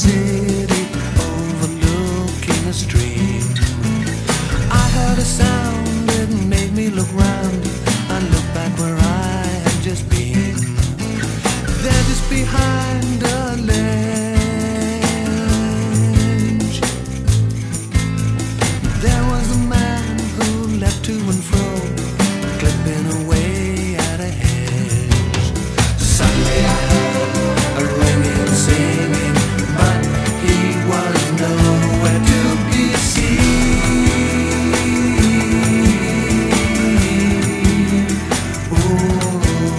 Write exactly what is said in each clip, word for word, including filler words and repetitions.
city overlooking a stream. I heard a sound, it made me look round. I looked back where I had just been. There just behind a ledge, there was a man who leapt to and fro, clipping away at a hedge. Suddenly I heard a ringing, singing, but he was nowhere to be seen. Ooh.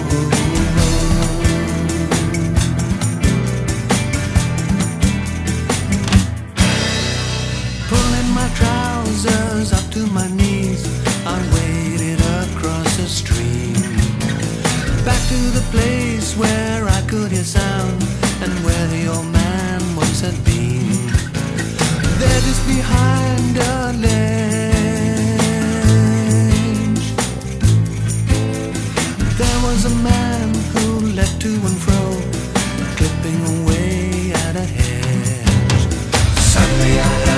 Pulling my trousers up to my knees, I waded across the stream, back to the place where I could hear sound, and where the old man once had been. There just behind a ledge, there was a man who leapt to and fro, clipping away at a hedge. Suddenly I heard